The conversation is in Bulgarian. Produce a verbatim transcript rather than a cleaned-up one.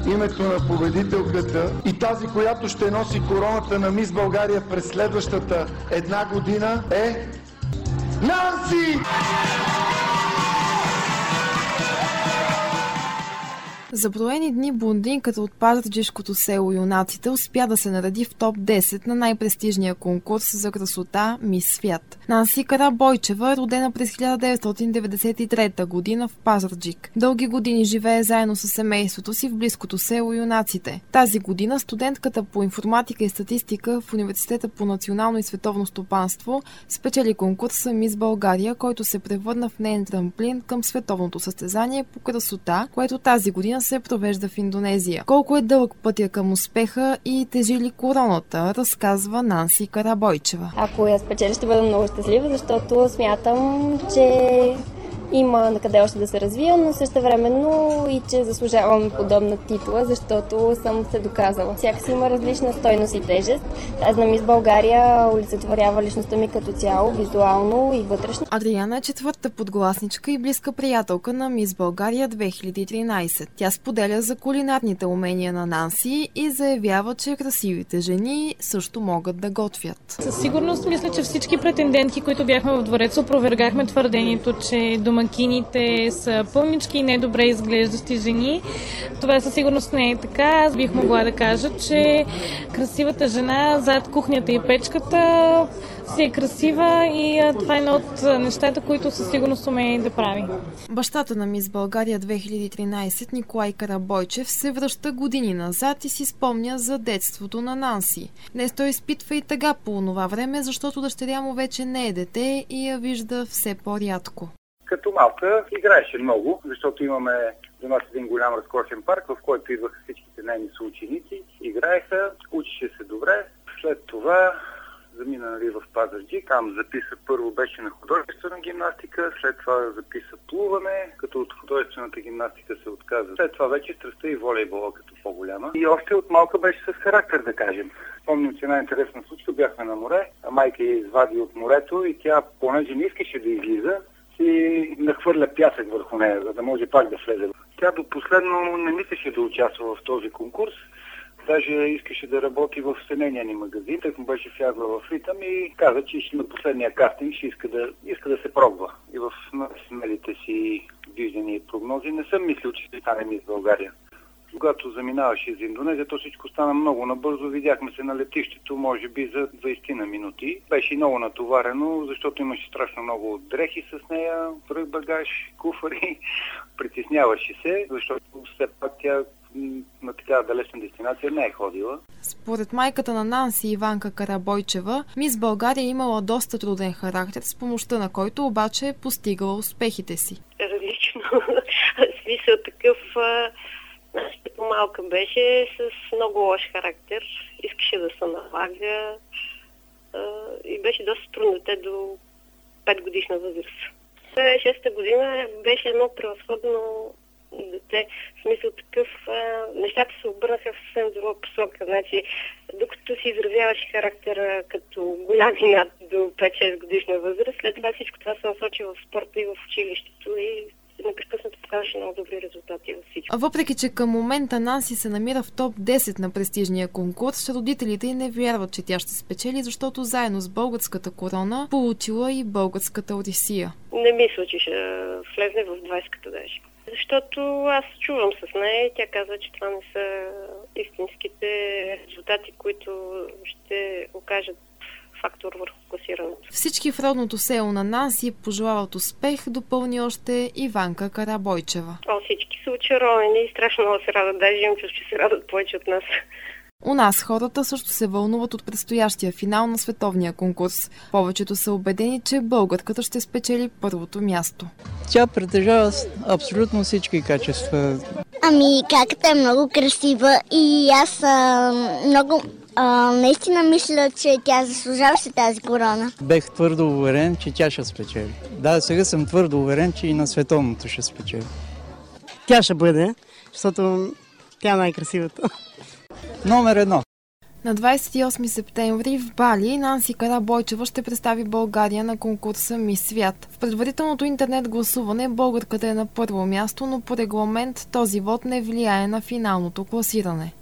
името на победителката и тази, която ще носи короната на Мис България през следващата една година е Нанси! За броени дни блондинката от пазарджишкото село Юнаците успя да се нареди в топ десет на най-престижния конкурс за красота Мис Свят. Нанси Карабойчева е родена през хиляда деветстотин деветдесет и трета година в Пазарджик. Дълги години живее заедно с семейството си в близкото село Юнаците. Тази година студентката по информатика и статистика в Университета по национално и световно стопанство спечели конкурса Мис България, който се превърна в неин трамплин към световното състезание по красота, което тази година се провежда в Индонезия. Колко е дълъг пътя към успеха и тежи ли короната, разказва Нанси Карабойчева. Ако я спечеля, ще бъда много щастлива, защото смятам, че има на къде още да се развия, но същевременно и че заслужавам подобна титла, защото съм се доказала. Всяка си има различна стойност и тежест. Тази на Мис България олицетворява личността ми като цяло, визуално и вътрешно. Адриана е четвърта подгласничка и близка приятелка на Мис България две хиляди и тринадесет. Тя споделя за кулинарните умения на Нанси и заявява, че красивите жени също могат да готвят. Със сигурност мисля, че всички претендентки, които бяхме в двореца, опровергахме твърдението, че домакините са пълнички и недобре изглеждащи жени. Това със сигурност не е така. Аз бих могла да кажа, че красивата жена зад кухнята и печката си е красива и това е едно от нещата, които със сигурност умее да прави. Бащата на Мис България две хиляди и тринадесет, Николай Карабойчев, се връща години назад и си спомня за детството на Нанси. Днес той изпитва и тъга по онова време, защото дъщеря му вече не е дете и я вижда все по-рядко. Като малка играеше много, защото имаме до нас един голям разкошен парк, в който идваха всичките нейни съученици. Играеха, учеше се добре. След това замина нали, в Пазарджик. Там записа, първо беше на художествена гимнастика, след това записа плуване, като от художествената гимнастика се отказа. След това вече страстта и волейбола като по-голяма. И още от малка беше с характер, да кажем. Спомням, че една интересна случка, бяхме на море, а майка я извади от морето и тя, понеже не искаше да излиза, си нахвърля пясък върху нея, за да може пак да влезе. Тя до последно не мислеше да участва в този конкурс. Даже искаше да работи в семейния ни магазин, тъй му беше влязла в ритъм и каза, че на последния кастинг ще иска да, иска да се пробва. И в смелите си виждания и прогнози не съм мислил, че ще стане Мис България. Когато заминаваше из Индонезия, то всичко стана много набързо. Видяхме се на летището, може би за двайсет минути. Беше много натоварено, защото имаше страшно много дрехи с нея, пръх багаж, куфари. Притесняваше се, защото все пак тя на такава далечна дестинация не е ходила. Според майката на Нанси, Иванка Карабойчева, Мис България е имала доста труден характер, с помощта на който обаче е постигала успехите си. Различно. Смисъл такъв... Като малка беше с много лош характер, искаше да се налага и беше доста трудно те до пет годишна възраст. Шеста година беше едно превъзходно дете, в смисъл такъв, нещата се обърнаха в съвсем друга посока. Значи, докато си изразяваше характера като голям над до пет-шест годишна възраст, след това всичко това се насочи в спорта и в училището и непрекъснато показваше много добри резултати във всичко. Въпреки че към момента Нанси се намира в топ десет на престижния конкурс, родителите й не вярват, че тя ще спечели, защото заедно с българската корона получила и българската Одисия. Не мисля, че ще влезне в двайсетката даже. Защото аз чувам с нея и тя казва, че това не са истинските резултати, които ще окажат фактор върху класирането. Всички в родното село на Нанси пожелават успех, допълни още Иванка Карабойчева. О, всички са очаровани и страшно много се радват. Даже имам чувство, че се радват повече от нас. У нас хората също се вълнуват от предстоящия финал на световния конкурс. Повечето са убедени, че българката ще спечели първото място. Тя притежава абсолютно всички качества. Ами, каката е много красива и аз а, много... А, наистина мисля, че тя заслужаваше тази корона. Бех твърдо уверен, че тя ще спечели. Да, сега съм твърдо уверен, че и на световното ще спечели. Тя ще бъде, защото тя е най-красивата. Номер едно. На двадесет и осми септември в Бали Нанси Карабойчева ще представи България на конкурса Мис Свят. В предварителното интернет гласуване българката е на първо място, но по регламент този вод не влияе на финалното класиране.